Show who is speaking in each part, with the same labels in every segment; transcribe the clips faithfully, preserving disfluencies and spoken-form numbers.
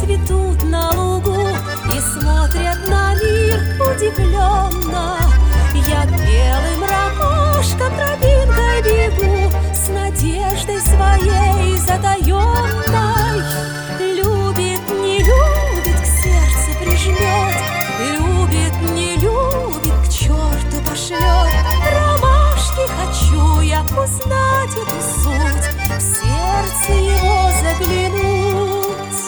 Speaker 1: цветут на лугу и смотрят на мир удивленно. Я к белым ромашкам тропинкой бегу с надеждой своей затаенной. Любит, не любит, к сердцу прижмет, любит, не любит, к черту пошлет. Ромашки хочу я узнать эту суть, в сердце его заглянуть.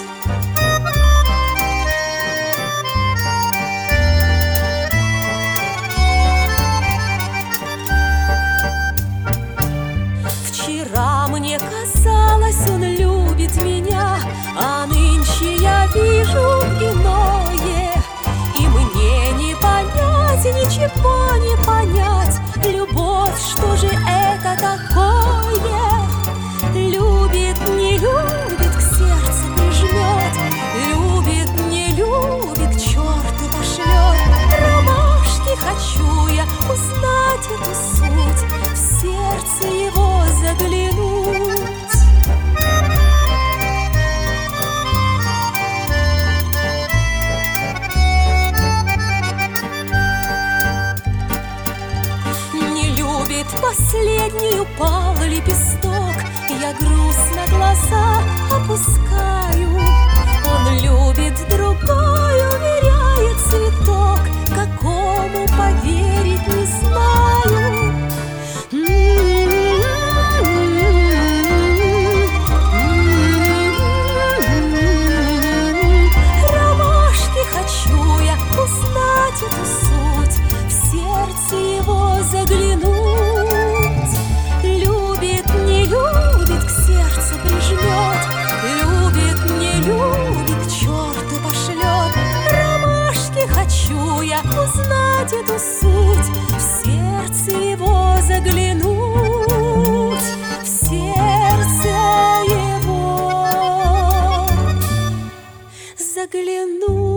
Speaker 1: Вчера мне казалось, он любит меня, а нынче я вижу иное. И мне не понять, ничего не понять. Любовь, что же это такое? Любит, не любит, к сердцу прижмет, любит, не любит, к черту пошлет. Ромашки хочу я узнать эту суть, в сердце его заглянуть. Последний упал лепесток, я грустно глаза опускаю. Он любит другой, уверяет цветок, какому поверить не знаю. Ромашки хочу я узнать эту суть, в сердце его заглянуть. Хочу я узнать эту суть, в сердце его заглянуть, в сердце его заглянуть.